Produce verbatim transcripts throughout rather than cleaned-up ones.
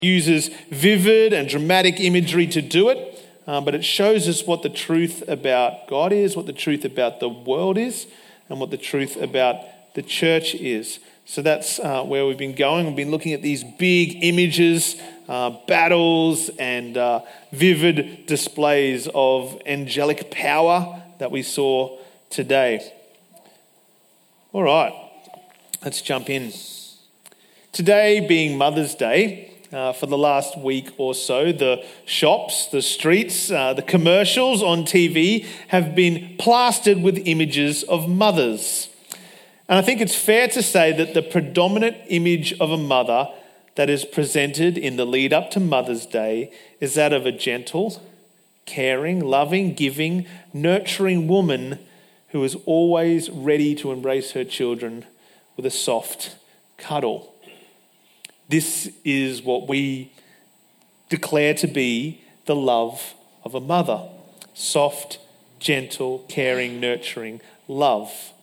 uses vivid and dramatic imagery to do it, um, but it shows us what the truth about God is, what the truth about the world is, and what the truth about the church is. So that's uh, where we've been going. We've been looking at these big images, uh, battles, and uh, vivid displays of angelic power that we saw today. All right, let's jump in. Today being Mother's Day, uh, for the last week or so, the shops, the streets, uh, the commercials on T V have been plastered with images of mothers. And I think it's fair to say that the predominant image of a mother that is presented in the lead up to Mother's Day is that of a gentle, caring, loving, giving, nurturing woman who is always ready to embrace her children with a soft cuddle. This is what we declare to be the love of a mother. Soft, gentle, caring, nurturing love.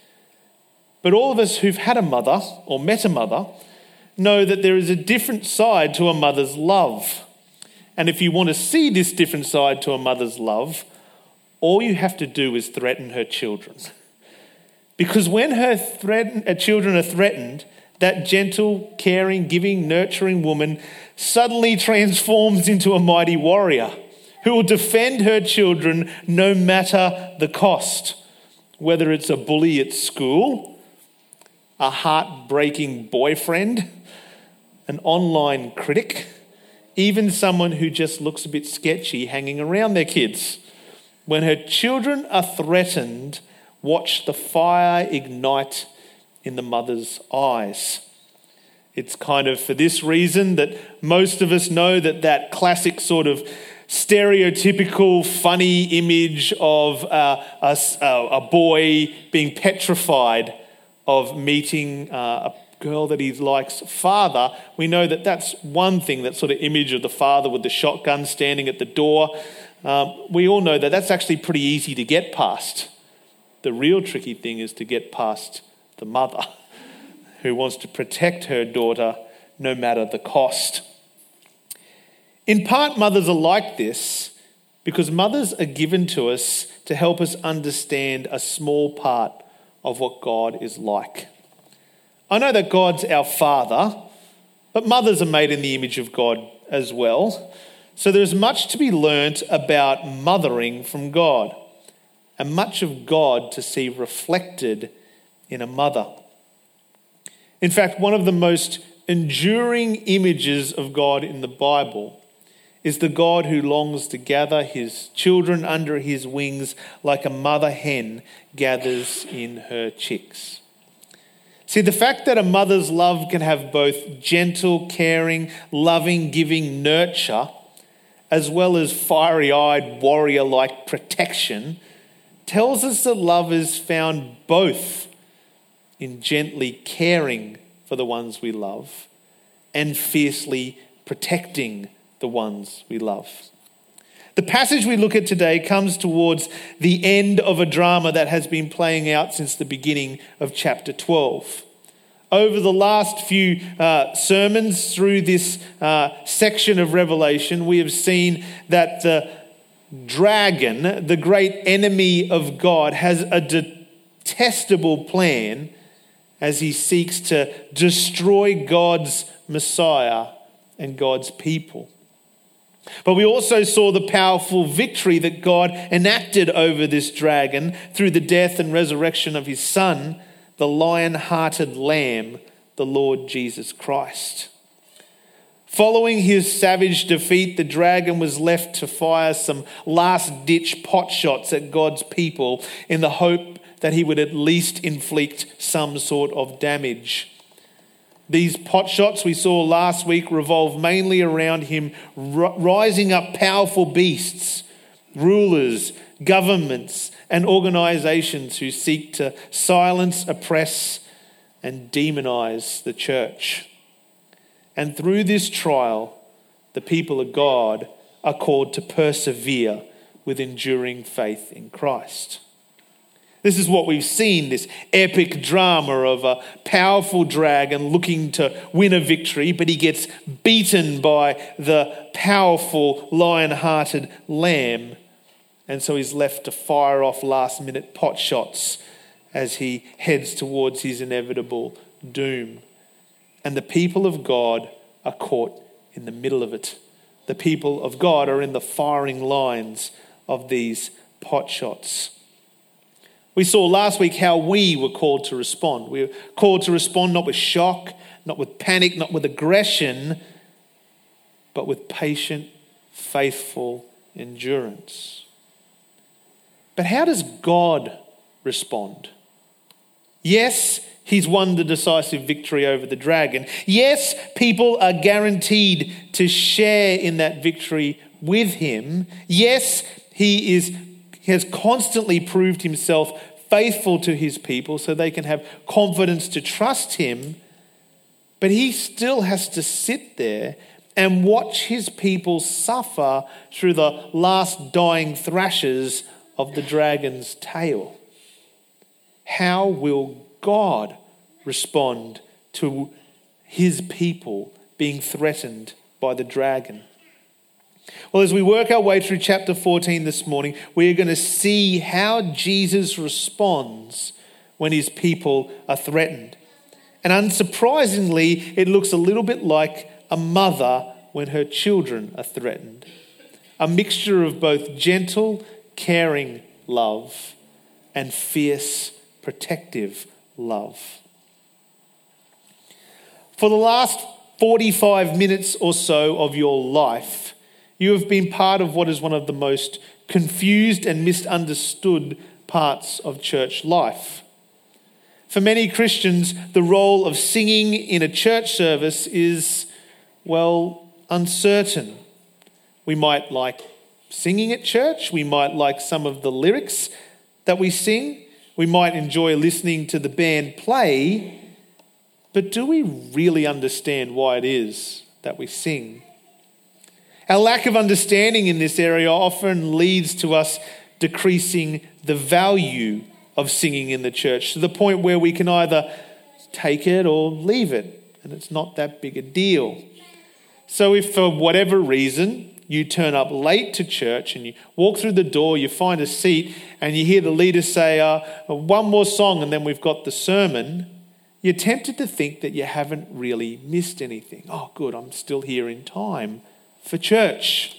But all of us who've had a mother or met a mother know that there is a different side to a mother's love. And if you want to see this different side to a mother's love, all you have to do is threaten her children. Because when her threaten, her children are threatened, that gentle, caring, giving, nurturing woman suddenly transforms into a mighty warrior who will defend her children no matter the cost. Whether it's a bully at school, a heartbreaking boyfriend, an online critic, even someone who just looks a bit sketchy hanging around their kids. When her children are threatened, watch the fire ignite in the mother's eyes. It's kind of for this reason that most of us know that that classic sort of stereotypical funny image of uh, a, a boy being petrified of meeting uh, a girl that he likes' father, we know that that's one thing, that sort of image of the father with the shotgun standing at the door. Um, we all know that that's actually pretty easy to get past. The real tricky thing is to get past the mother who wants to protect her daughter no matter the cost. In part, mothers are like this because mothers are given to us to help us understand a small part of what God is like. I know that God's our Father, but mothers are made in the image of God as well. So there's much to be learnt about mothering from God, and much of God to see reflected in a mother. In fact, one of the most enduring images of God in the Bible is the God who longs to gather his children under his wings like a mother hen gathers in her chicks. See, the fact that a mother's love can have both gentle, caring, loving, giving nurture, as well as fiery-eyed, warrior-like protection, tells us that love is found both in gently caring for the ones we love and fiercely protecting the ones we love. The passage we look at today comes towards the end of a drama that has been playing out since the beginning of chapter twelve. Over the last few uh, sermons through this uh, section of Revelation, we have seen that the dragon, the great enemy of God, has a detestable plan as he seeks to destroy God's Messiah and God's people. But we also saw the powerful victory that God enacted over this dragon through the death and resurrection of his Son, the lion-hearted Lamb, the Lord Jesus Christ. Following his savage defeat, the dragon was left to fire some last-ditch pot shots at God's people in the hope that he would at least inflict some sort of damage. These pot shots we saw last week revolve mainly around him rising up powerful beasts, rulers, governments, and organisations who seek to silence, oppress, and demonize the church. And through this trial, the people of God are called to persevere with enduring faith in Christ. This is what we've seen, this epic drama of a powerful dragon looking to win a victory, but he gets beaten by the powerful, lion-hearted lamb. And so he's left to fire off last-minute pot shots as he heads towards his inevitable doom. And the people of God are caught in the middle of it. The people of God are in the firing lines of these pot shots. We saw last week how we were called to respond. We were called to respond not with shock, not with panic, not with aggression, but with patient, faithful endurance. But how does God respond? Yes, he's won the decisive victory over the dragon. Yes, people are guaranteed to share in that victory with him. Yes, he is He has constantly proved himself faithful to his people so they can have confidence to trust him. But he still has to sit there and watch his people suffer through the last dying thrashes of the dragon's tail. How will God respond to his people being threatened by the dragon? Well, as we work our way through chapter fourteen this morning, we are going to see how Jesus responds when his people are threatened. And unsurprisingly, it looks a little bit like a mother when her children are threatened. A mixture of both gentle, caring love and fierce, protective love. For the last forty-five minutes or so of your life, you have been part of what is one of the most confused and misunderstood parts of church life. For many Christians, the role of singing in a church service is, well, uncertain. We might like singing at church. We might like some of the lyrics that we sing. We might enjoy listening to the band play. But do we really understand why it is that we sing? Our lack of understanding in this area often leads to us decreasing the value of singing in the church to the point where we can either take it or leave it, and it's not that big a deal. So if for whatever reason you turn up late to church and you walk through the door, you find a seat and you hear the leader say, uh, one more song and then we've got the sermon, you're tempted to think that you haven't really missed anything. Oh, good, I'm still here in time for church.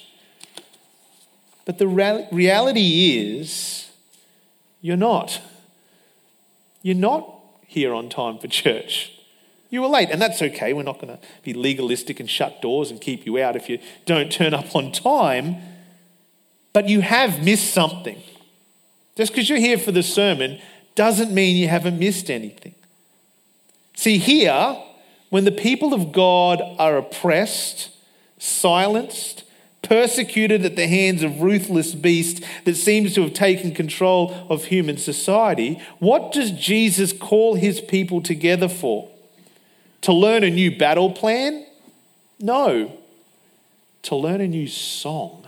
But the reality is, you're not. You're not here on time for church. You were late, and that's okay. We're not going to be legalistic and shut doors and keep you out if you don't turn up on time. But you have missed something. Just because you're here for the sermon doesn't mean you haven't missed anything. See, here, when the people of God are oppressed, silenced, persecuted at the hands of ruthless beast that seems to have taken control of human society, what does Jesus call his people together for? To learn a new battle plan? No. To learn a new song.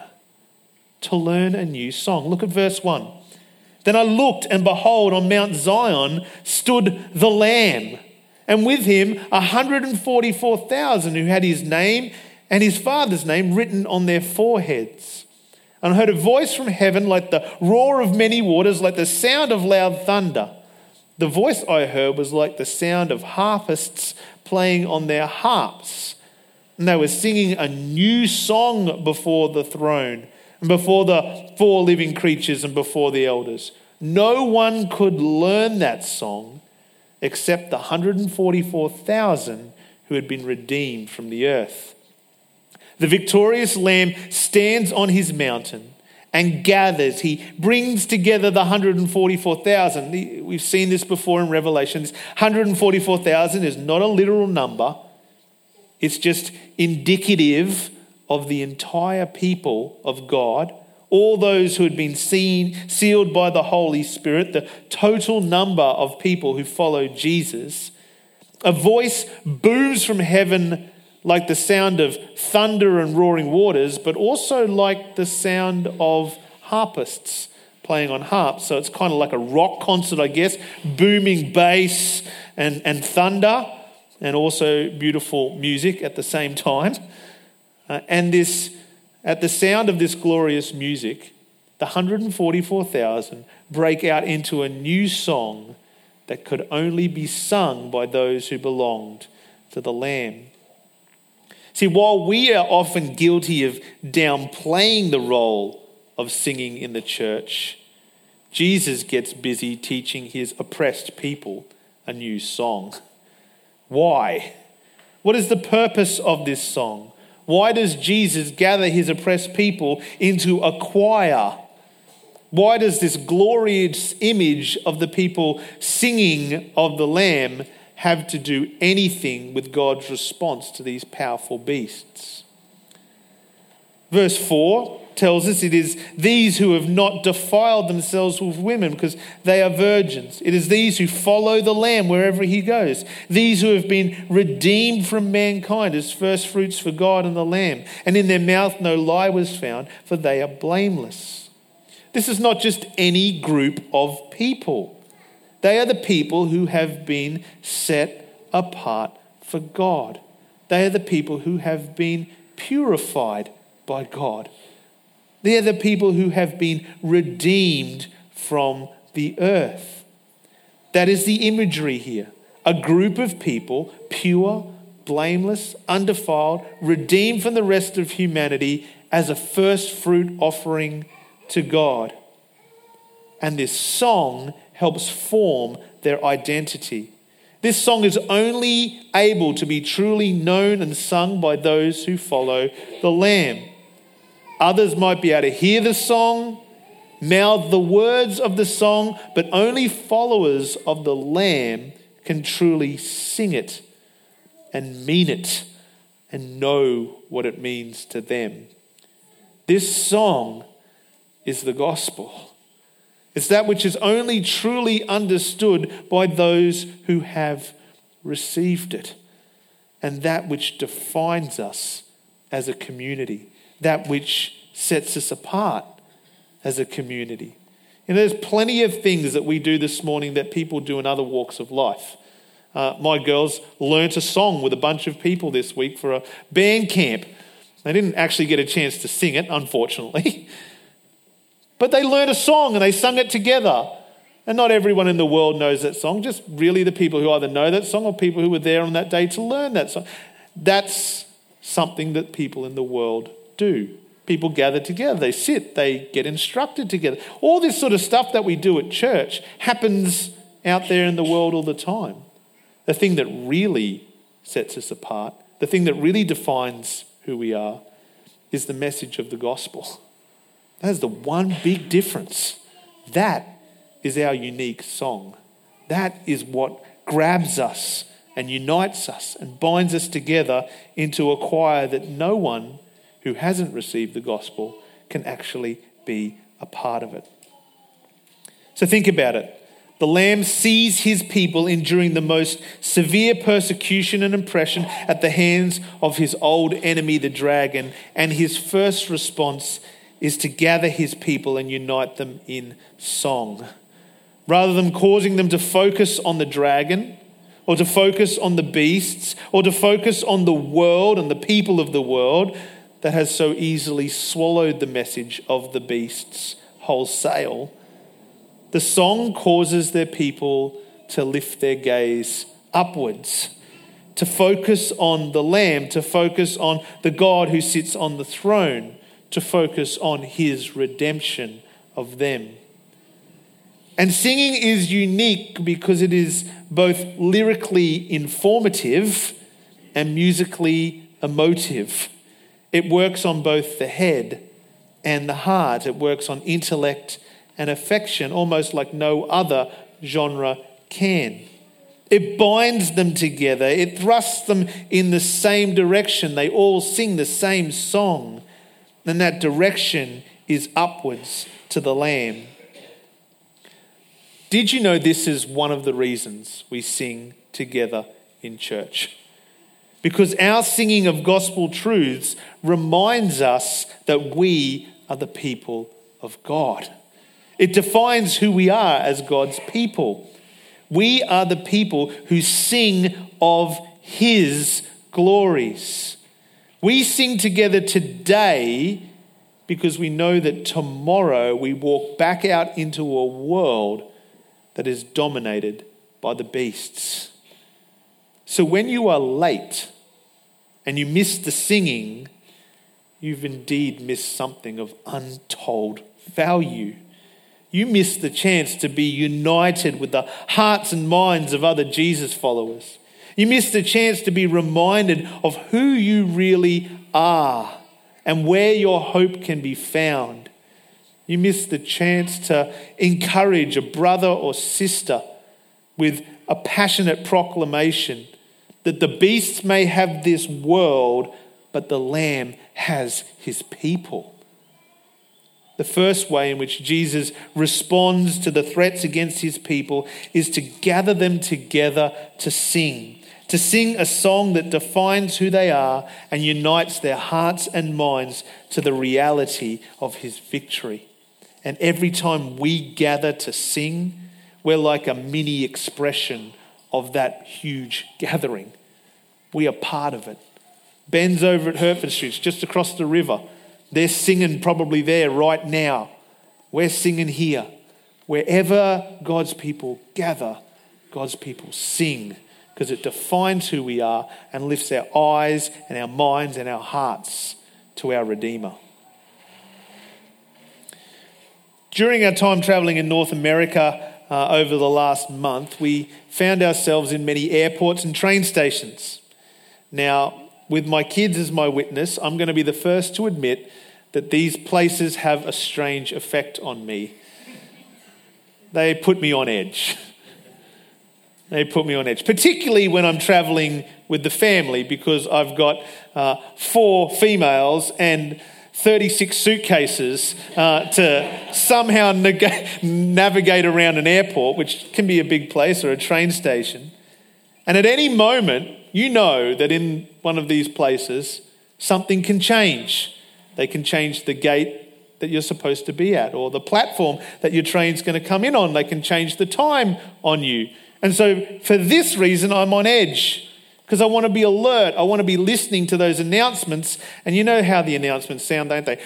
To learn a new song. Look at verse one. Then I looked, and behold, on Mount Zion stood the Lamb, and with him one hundred forty-four thousand who had his name and his father's name written on their foreheads. And I heard a voice from heaven like the roar of many waters, like the sound of loud thunder. The voice I heard was like the sound of harpists playing on their harps. And they were singing a new song before the throne, and before the four living creatures, and before the elders. No one could learn that song except the one hundred forty-four thousand who had been redeemed from the earth. The victorious Lamb stands on his mountain and gathers. He brings together the one hundred forty-four thousand. We've seen this before in Revelation. This one hundred forty-four thousand is not a literal number. It's just indicative of the entire people of God, all those who had been seen, sealed by the Holy Spirit, the total number of people who followed Jesus. A voice booms from heaven like the sound of thunder and roaring waters, but also like the sound of harpists playing on harps. So it's kind of like a rock concert, I guess, booming bass and, and thunder, and also beautiful music at the same time. Uh, and this, at the sound of this glorious music, the one hundred forty-four thousand break out into a new song that could only be sung by those who belonged to the Lamb. See, while we are often guilty of downplaying the role of singing in the church, Jesus gets busy teaching his oppressed people a new song. Why? What is the purpose of this song? Why does Jesus gather his oppressed people into a choir? Why does this glorious image of the people singing of the Lamb have to do anything with God's response to these powerful beasts? Verse four tells us it is these who have not defiled themselves with women because they are virgins. It is these who follow the Lamb wherever he goes. These who have been redeemed from mankind as first fruits for God and the Lamb. And in their mouth no lie was found, for they are blameless. This is not just any group of people. They are the people who have been set apart for God. They are the people who have been purified by God. They are the people who have been redeemed from the earth. That is the imagery here. A group of people, pure, blameless, undefiled, redeemed from the rest of humanity as a first fruit offering to God. And this song helps form their identity. This song is only able to be truly known and sung by those who follow the Lamb. Others might be able to hear the song, mouth the words of the song, but only followers of the Lamb can truly sing it and mean it and know what it means to them. This song is the gospel. It's that which is only truly understood by those who have received it, and that which defines us as a community, that which sets us apart as a community. And there's plenty of things that we do this morning that people do in other walks of life. Uh, my girls learnt a song with a bunch of people this week for a band camp. They didn't actually get a chance to sing it, unfortunately. But they learned a song and they sung it together. And not everyone in the world knows that song, just really the people who either know that song or people who were there on that day to learn that song. That's something that people in the world do. People gather together, they sit, they get instructed together. All this sort of stuff that we do at church happens out there in the world all the time. The thing that really sets us apart, the thing that really defines who we are, is the message of the gospel. That is the one big difference. That is our unique song. That is what grabs us and unites us and binds us together into a choir that no one who hasn't received the gospel can actually be a part of it. So think about it. The Lamb sees his people enduring the most severe persecution and oppression at the hands of his old enemy, the dragon, and his first response is to gather his people and unite them in song. Rather than causing them to focus on the dragon, or to focus on the beasts, or to focus on the world and the people of the world that has so easily swallowed the message of the beasts wholesale, the song causes their people to lift their gaze upwards, to focus on the Lamb, to focus on the God who sits on the throne, to focus on his redemption of them. And singing is unique because it is both lyrically informative and musically emotive. It works on both the head and the heart. It works on intellect and affection, almost like no other genre can. It binds them together. It thrusts them in the same direction. They all sing the same song. And that direction is upwards to the Lamb. Did you know this is one of the reasons we sing together in church? Because our singing of gospel truths reminds us that we are the people of God. It defines who we are as God's people. We are the people who sing of his glories. We sing together today because we know that tomorrow we walk back out into a world that is dominated by the beasts. So when you are late and you miss the singing, you've indeed missed something of untold value. You miss the chance to be united with the hearts and minds of other Jesus followers. You miss the chance to be reminded of who you really are and where your hope can be found. You miss the chance to encourage a brother or sister with a passionate proclamation that the beasts may have this world, but the Lamb has his people. The first way in which Jesus responds to the threats against his people is to gather them together to sing. To sing a song that defines who they are and unites their hearts and minds to the reality of his victory. And every time we gather to sing, we're like a mini expression of that huge gathering. We are part of it. Ben's over at Hertford Street, just across the river. They're singing probably there right now. We're singing here. Wherever God's people gather, God's people sing, because it defines who we are and lifts our eyes and our minds and our hearts to our Redeemer. During our time travelling in North America uh, over the last month, we found ourselves in many airports and train stations. Now, with my kids as my witness, I'm going to be the first to admit that these places have a strange effect on me. They put me on edge. They put me on edge, particularly when I'm travelling with the family, because I've got uh, four females and thirty-six suitcases uh, to somehow neg- navigate around an airport, which can be a big place, or a train station. And at any moment, you know that in one of these places, something can change. They can change the gate that you're supposed to be at, or the platform that your train's going to come in on. They can change the time on you. And so for this reason, I'm on edge, because I want to be alert. I want to be listening to those announcements. And you know how the announcements sound, don't they?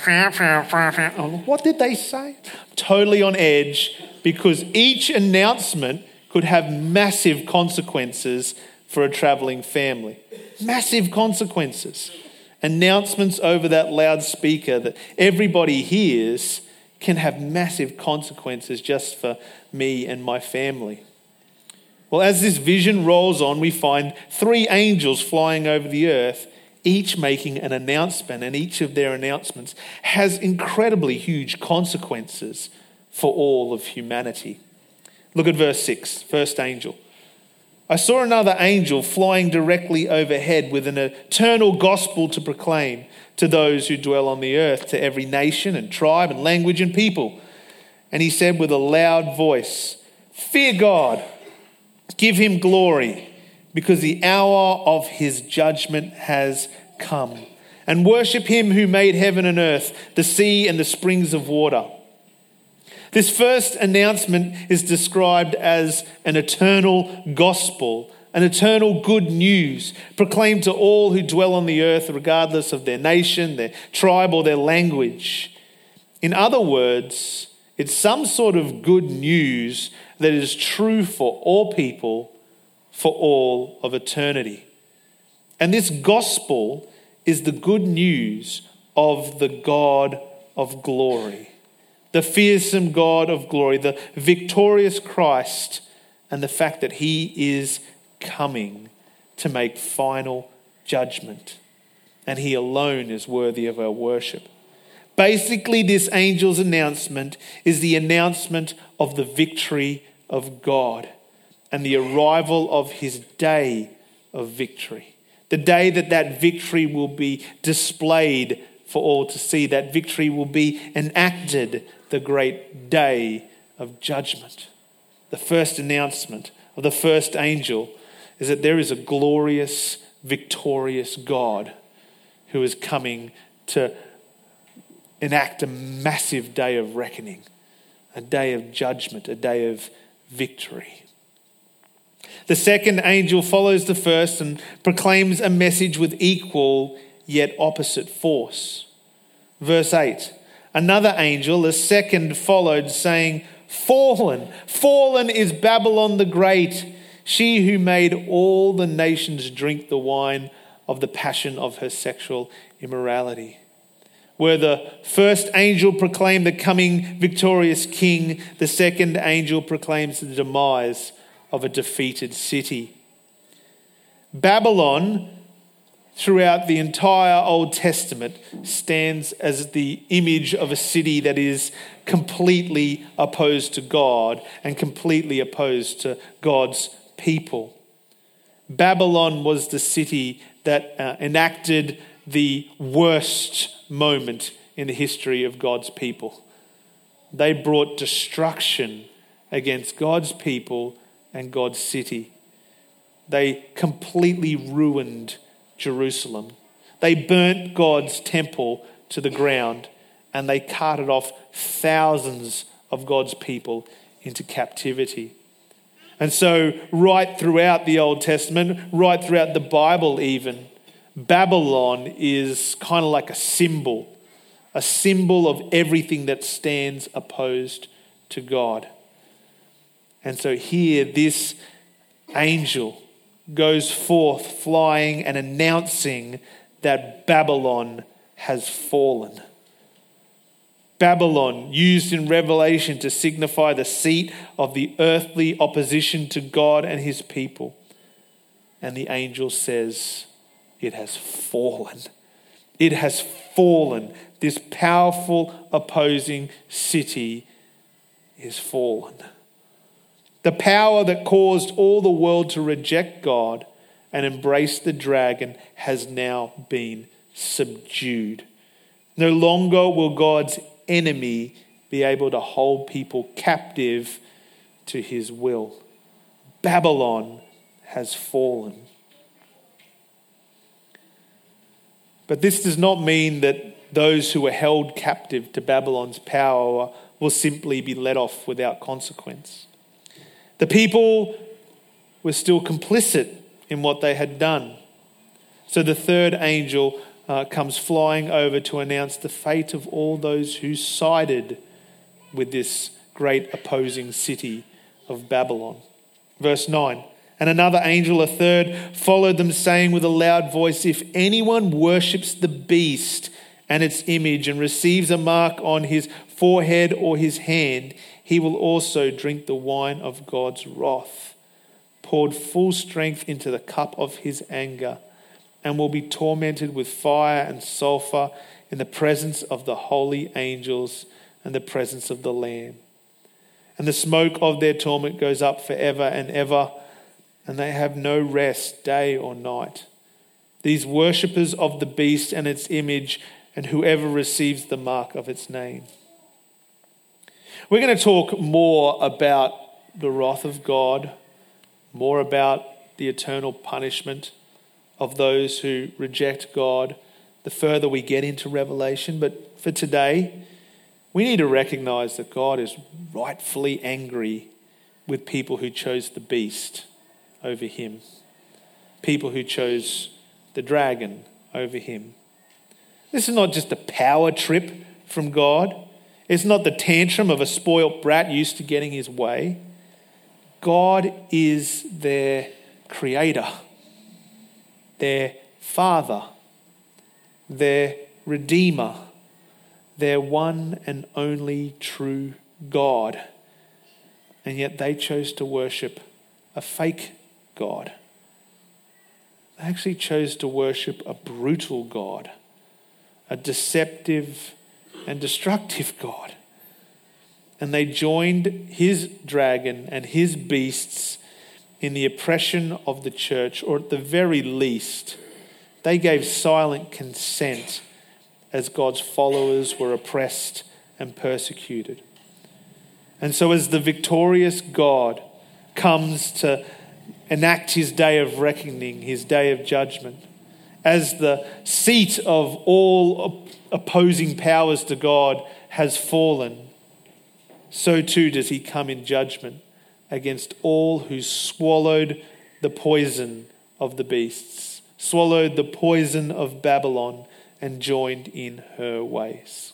What did they say? Totally on edge, because each announcement could have massive consequences for a travelling family. Massive consequences. Announcements over that loudspeaker that everybody hears can have massive consequences just for me and my family. Well, as this vision rolls on, we find three angels flying over the earth, each making an announcement, and each of their announcements has incredibly huge consequences for all of humanity. Look at verse six, first angel. I saw another angel flying directly overhead with an eternal gospel to proclaim to those who dwell on the earth, to every nation and tribe and language and people. And he said with a loud voice, "Fear God, give him glory, because the hour of his judgment has come. And worship him who made heaven and earth, the sea and the springs of water." This first announcement is described as an eternal gospel, an eternal good news proclaimed to all who dwell on the earth, regardless of their nation, their tribe, or their language. In other words, it's some sort of good news that is true for all people for all of eternity. And this gospel is the good news of the God of glory, the fearsome God of glory, the victorious Christ, and the fact that he is coming to make final judgment. And he alone is worthy of our worship. Basically, this angel's announcement is the announcement of the victory of God and the arrival of his day of victory. The day that that victory will be displayed for all to see. That victory will be enacted, the great day of judgment. The first announcement of the first angel is that there is a glorious, victorious God who is coming to enact a massive day of reckoning a day of judgment, a day of victory. The second angel follows the first and proclaims a message with equal yet opposite force. Verse eight, another angel, the second, followed, saying, Fallen, fallen is Babylon the Great, she who made all the nations drink the wine of the passion of her sexual immorality. Where the first angel proclaimed the coming victorious king, the second angel proclaims the demise of a defeated city. Babylon, throughout the entire Old Testament, stands as the image of a city that is completely opposed to God and completely opposed to God's people. Babylon was the city that uh, enacted the worst moment in the history of God's people. They brought destruction against God's people and God's city. They completely ruined Jerusalem. They burnt God's temple to the ground, and they carted off thousands of God's people into captivity. And so right throughout the Old Testament, right throughout the Bible even, Babylon is kind of like a symbol, a symbol of everything that stands opposed to God. And so here this angel goes forth flying and announcing that Babylon has fallen. Babylon, used in Revelation to signify the seat of the earthly opposition to God and his people. And the angel says, it has fallen. It has fallen. This powerful opposing city is fallen. The power that caused all the world to reject God and embrace the dragon has now been subdued. No longer will God's enemy be able to hold people captive to his will. Babylon has fallen. But this does not mean that those who were held captive to Babylon's power will simply be let off without consequence. The people were still complicit in what they had done. So the third angel uh, comes flying over to announce the fate of all those who sided with this great opposing city of Babylon. Verse nine, and another angel, a third, followed them, saying with a loud voice, if anyone worships the beast and its image and receives a mark on his forehead or his hand, he will also drink the wine of God's wrath, poured full strength into the cup of his anger, and will be tormented with fire and sulfur in the presence of the holy angels and the presence of the Lamb. And the smoke of their torment goes up forever and ever, and they have no rest day or night. These worshippers of the beast and its image, and whoever receives the mark of its name. We're going to talk more about the wrath of God, more about the eternal punishment of those who reject God the further we get into Revelation. But for today, we need to recognize that God is rightfully angry with people who chose the beast over him, people who chose the dragon over him. This is not just a power trip from God. It's not the tantrum of a spoilt brat used to getting his way. God is their creator, their father, their redeemer, their one and only true God. And yet they chose to worship a fake God. They actually chose to worship a brutal God, a deceptive and destructive God. And they joined his dragon and his beasts in the oppression of the church, or at the very least, they gave silent consent as God's followers were oppressed and persecuted. And so as the victorious God comes to enact his day of reckoning, his day of judgment, as the seat of all opposing powers to God has fallen, so too does he come in judgment against all who swallowed the poison of the beasts, swallowed the poison of Babylon, and joined in her ways.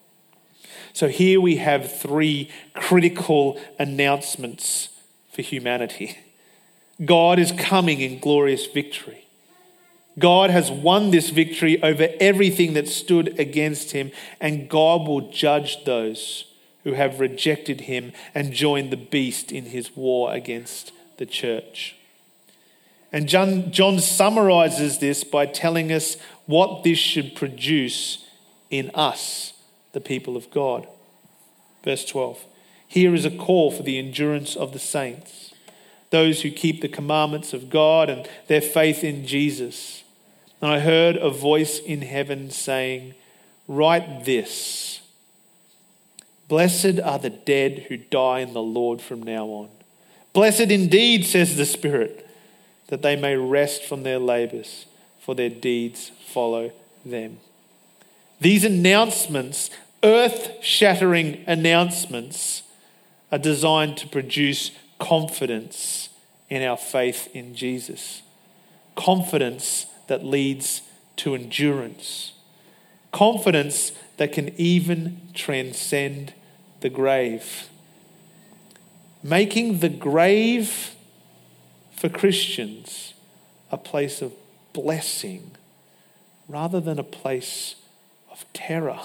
So here we have three critical announcements for humanity. God is coming in glorious victory. God has won this victory over everything that stood against him, and God will judge those who have rejected him and joined the beast in his war against the church. And John, John summarizes this by telling us what this should produce in us, the people of God. Verse twelve. Here is a call for the endurance of the saints, those who keep the commandments of God and their faith in Jesus. And I heard a voice in heaven saying, "Write this: Blessed are the dead who die in the Lord from now on. Blessed indeed, says the Spirit, that they may rest from their labours, for their deeds follow them." These announcements, earth-shattering announcements, are designed to produce confidence in our faith in Jesus. Confidence that leads to endurance. Confidence that can even transcend the grave. Making the grave for Christians a place of blessing rather than a place of terror.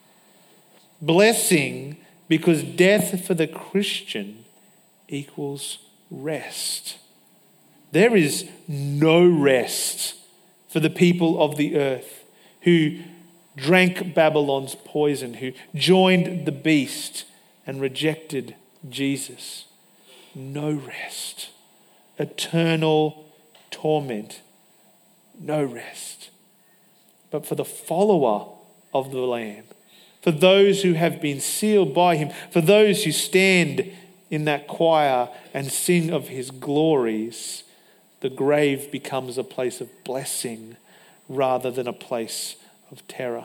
Blessing because death for the Christian equals rest. There is no rest for the people of the earth who drank Babylon's poison, who joined the beast and rejected Jesus. No rest. Eternal torment. No rest. But for the follower of the Lamb, for those who have been sealed by him, for those who stand in that choir and sing of his glories, the grave becomes a place of blessing rather than a place of terror.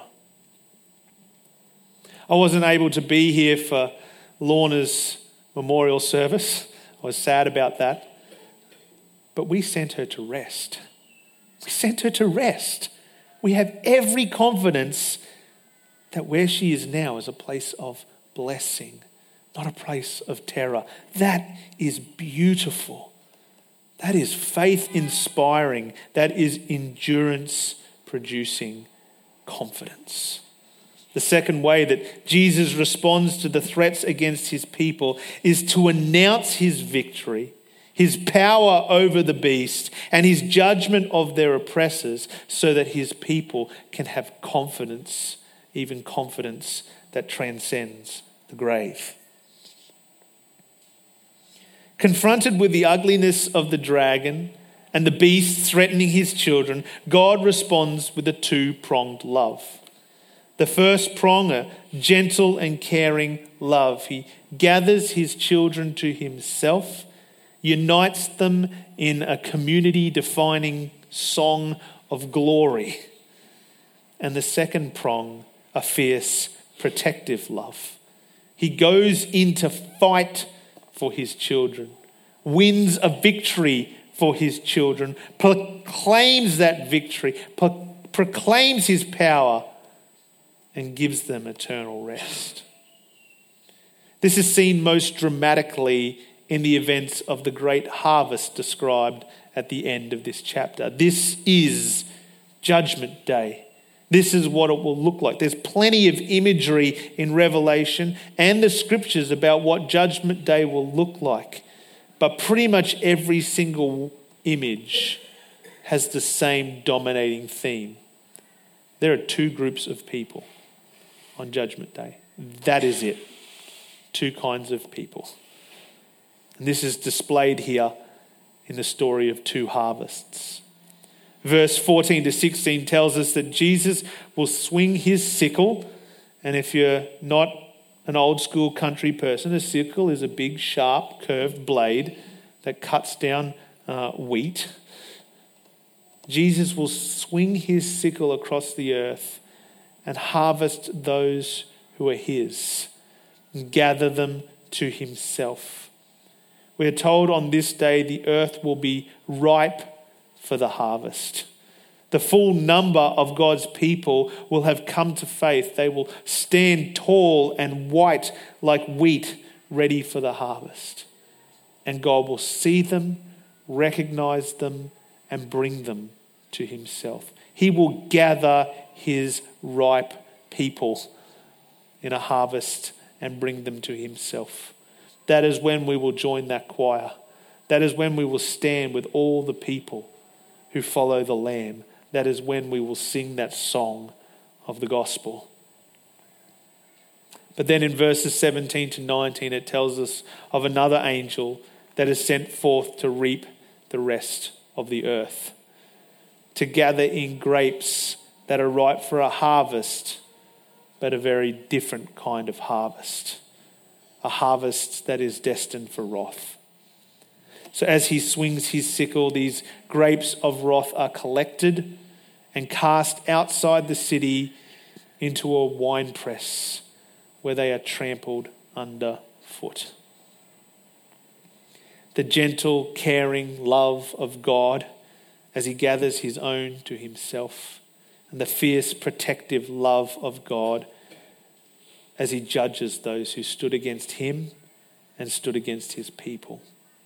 I wasn't able to be here for Lorna's memorial service. I was sad about that. But we sent her to rest. We sent her to rest. We have every confidence that where she is now is a place of blessing, not a place of terror. That is beautiful. That is faith inspiring. That is endurance producing confidence. The second way that Jesus responds to the threats against his people is to announce his victory, his power over the beast, and his judgment of their oppressors, so that his people can have confidence, even confidence that transcends the grave. Confronted with the ugliness of the dragon and the beast threatening his children, God responds with a two-pronged love. The first prong, a gentle and caring love. He gathers his children to himself, unites them in a community-defining song of glory. And the second prong, a fierce, protective love. He goes in to fight for his children, wins a victory for his children, proclaims that victory, pro- proclaims his power, and gives them eternal rest. This is seen most dramatically in the events of the great harvest described at the end of this chapter. This is Judgment Day. This is what it will look like. There's plenty of imagery in Revelation and the scriptures about what Judgment Day will look like. But pretty much every single image has the same dominating theme. There are two groups of people on Judgment Day. That is it. Two kinds of people. And this is displayed here in the story of two harvests. Verse fourteen to sixteen tells us that Jesus will swing his sickle. And if you're not an old school country person, a sickle is a big, sharp, curved blade that cuts down uh, wheat. Jesus will swing his sickle across the earth and harvest those who are his, and gather them to himself. We are told on this day the earth will be ripe for the harvest. The full number of God's people will have come to faith. They will stand tall and white like wheat, ready for the harvest. And God will see them, recognize them, and bring them to himself. He will gather his ripe people in a harvest and bring them to himself. That is when we will join that choir. That is when we will stand with all the people who follow the Lamb. That is when we will sing that song of the gospel. But then in verses seventeen to nineteen, it tells us of another angel that is sent forth to reap the rest of the earth, to gather in grapes that are ripe for a harvest, but a very different kind of harvest, a harvest that is destined for wrath. So as he swings his sickle, these grapes of wrath are collected and cast outside the city into a winepress where they are trampled underfoot. The gentle, caring love of God as he gathers his own to himself, and the fierce, protective love of God as he judges those who stood against him and stood against his people.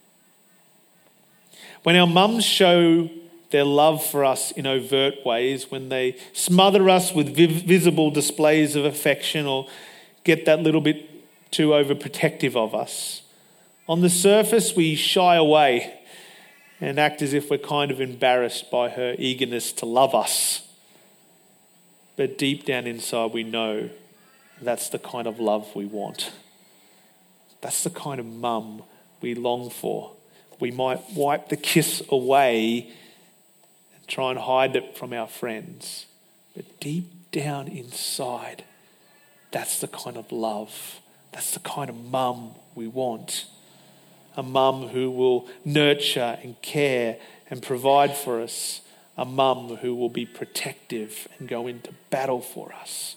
When our mums show their love for us in overt ways, when they smother us with viv- visible displays of affection or get that little bit too overprotective of us, on the surface we shy away and act as if we're kind of embarrassed by her eagerness to love us. But deep down inside we know that's the kind of love we want. That's the kind of mum we long for. We might wipe the kiss away and try and hide it from our friends. But deep down inside, that's the kind of love. That's the kind of mum we want. A mum who will nurture and care and provide for us. A mum who will be protective and go into battle for us.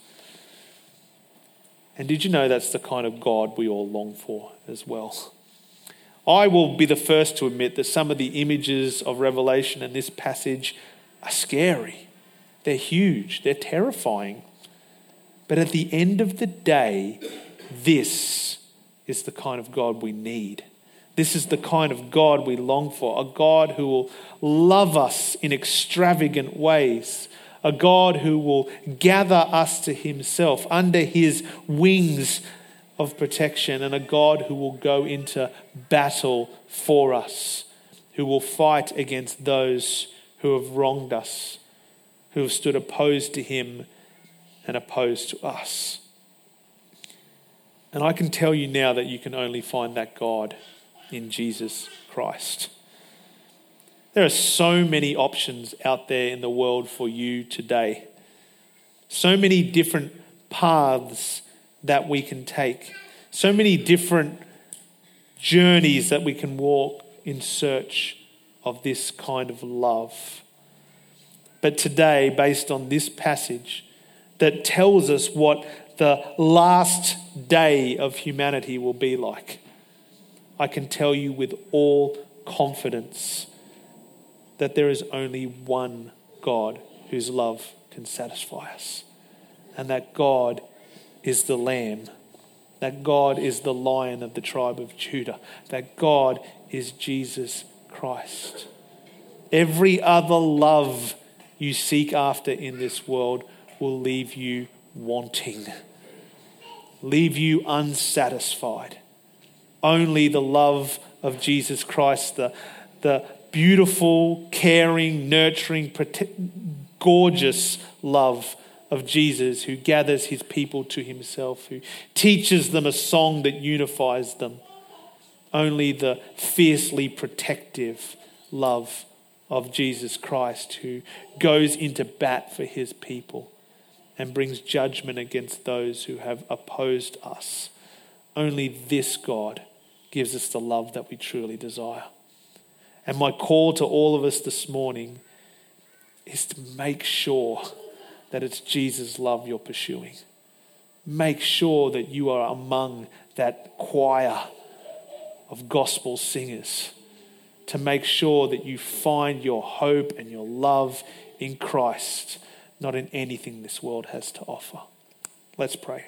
And did you know that's the kind of God we all long for as well? I will be the first to admit that some of the images of Revelation in this passage are scary. They're huge. They're terrifying. But at the end of the day, this is the kind of God we need. This is the kind of God we long for. A God who will love us in extravagant ways. A God who will gather us to himself under his wings of protection, and a God who will go into battle for us, who will fight against those who have wronged us, who have stood opposed to him and opposed to us. And I can tell you now that you can only find that God in Jesus Christ. There are so many options out there in the world for you today. So many different paths that we can take. So many different journeys that we can walk in search of this kind of love. But today, based on this passage that tells us what the last day of humanity will be like, I can tell you with all confidence that there is only one God whose love can satisfy us. And that God is the Lamb. That God is the Lion of the tribe of Judah. That God is Jesus Christ. Every other love you seek after in this world will leave you wanting, leave you unsatisfied. Only the love of Jesus Christ, the, the beautiful, caring, nurturing, prote- gorgeous love of Jesus, who gathers his people to himself, who teaches them a song that unifies them. Only the fiercely protective love of Jesus Christ, who goes into bat for his people and brings judgment against those who have opposed us. Only this God gives us the love that we truly desire. And my call to all of us this morning is to make sure that it's Jesus' love you're pursuing. Make sure that you are among that choir of gospel singers, to make sure that you find your hope and your love in Christ, not in anything this world has to offer. Let's pray.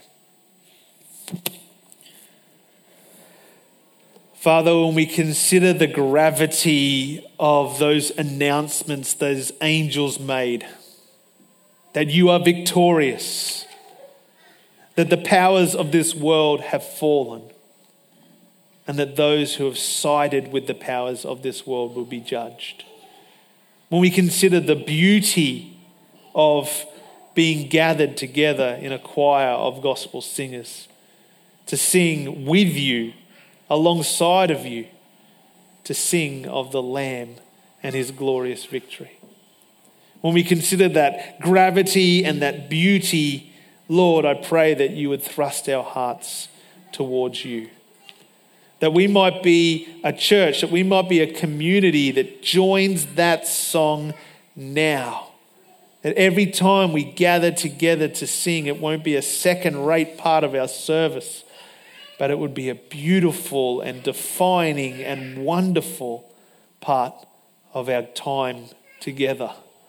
Father, when we consider the gravity of those announcements those angels made, that you are victorious, that the powers of this world have fallen, and that those who have sided with the powers of this world will be judged. When we consider the beauty of being gathered together in a choir of gospel singers, to sing with you, alongside of you, to sing of the Lamb and his glorious victory. When we consider that gravity and that beauty, Lord, I pray that you would thrust our hearts towards you. That we might be a church, that we might be a community that joins that song now. That every time we gather together to sing, it won't be a second-rate part of our service, but it would be a beautiful and defining and wonderful part of our time together.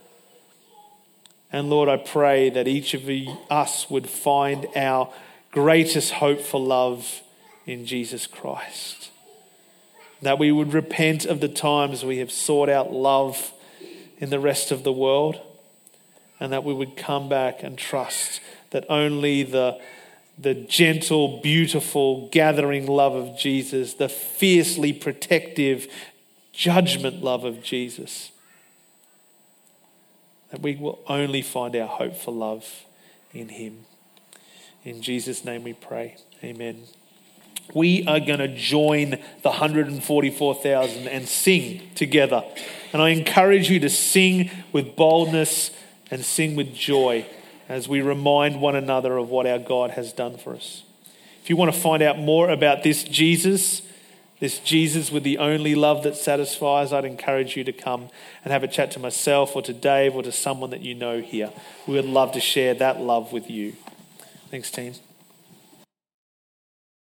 And Lord, I pray that each of us would find our greatest hope for love in Jesus Christ. That we would repent of the times we have sought out love in the rest of the world, and that we would come back and trust that only the the gentle, beautiful, gathering love of Jesus, the fiercely protective judgment love of Jesus, that we will only find our hope for love in him. In Jesus' name we pray. Amen. We are going to join the one hundred forty-four thousand and sing together. And I encourage you to sing with boldness and sing with joy as we remind one another of what our God has done for us. If you want to find out more about this Jesus, this Jesus with the only love that satisfies, I'd encourage you to come and have a chat to myself or to Dave or to someone that you know here. We would love to share that love with you. Thanks, team.